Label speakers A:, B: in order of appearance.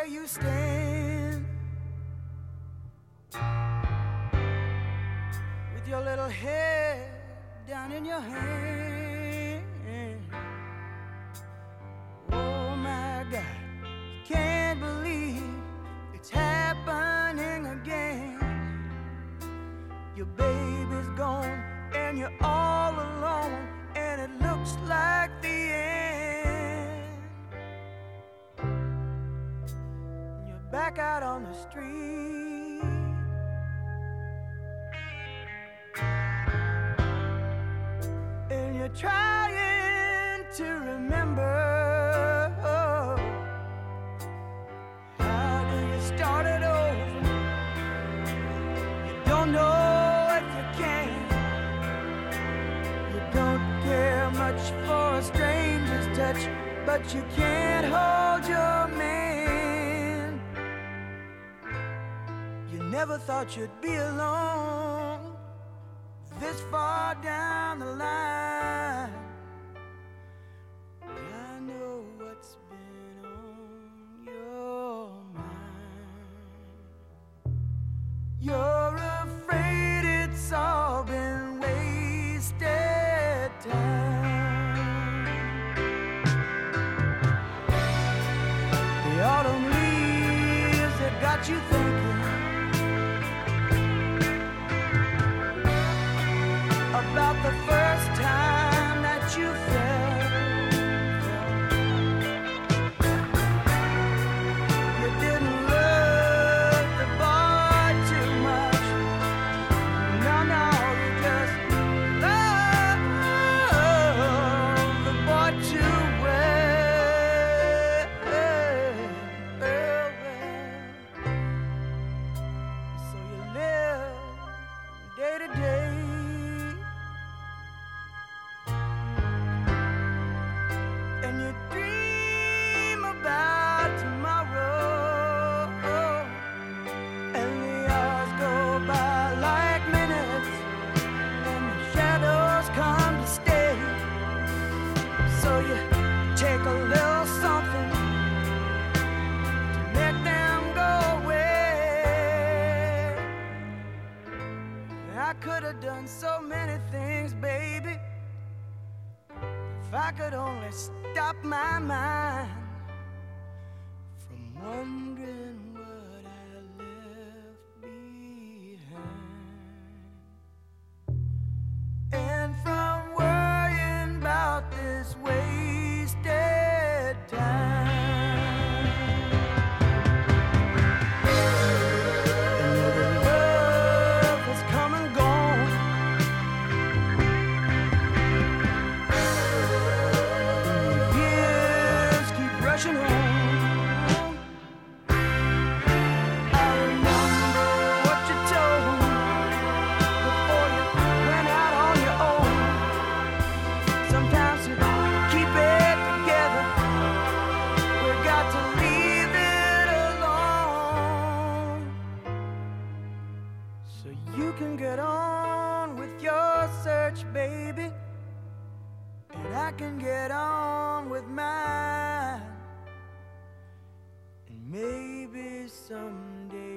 A: where you stand, with your little head down in your hand. Oh my God, can't believe it's happening again. Your baby's gone and you're all alone, and it looks like the end. You're back out on the street, and you're trying to remember. How do you start it over? You don't know if you can. You don't care much for a stranger's touch, but you can't hold your man. You never thought you'd be alone this far down the line. I know what's been on your mind. You're afraid it's all been wasted time. The autumn leaves that got you thinking about the first time that you fell. You didn't love the boy too much. No, no, you just love the boy too well. So you live day to day, and you dream about tomorrow, and the hours go by like minutes, and the shadows come to stay. So you take a little something to make them go away. I could have done so many things, baby, if I could only stop my mind from wondering what I left behind, and from worrying about this wasted time. Another love has come and gone. Years keep rushing on. I remember what you told me before you went out on your own. Sometimes to keep it together, we got to leave it alone, so you can get on with your search, baby, and I can get on with mine. And maybe someday